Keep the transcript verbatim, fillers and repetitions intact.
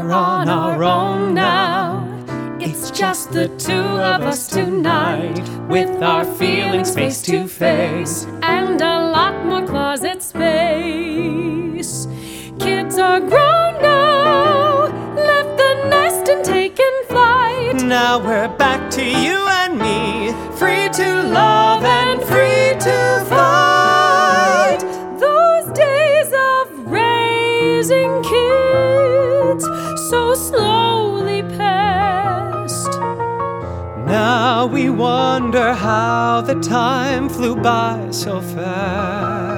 we're on our own now. It's just the two of us tonight, with our feelings face to face, and a lot more closet space. Kids are grown now, left the nest and taken flight. Now we're back to you and me, free to love and free to fight. Those days of raising kids so slowly passed. Now we wonder how the time flew by so fast.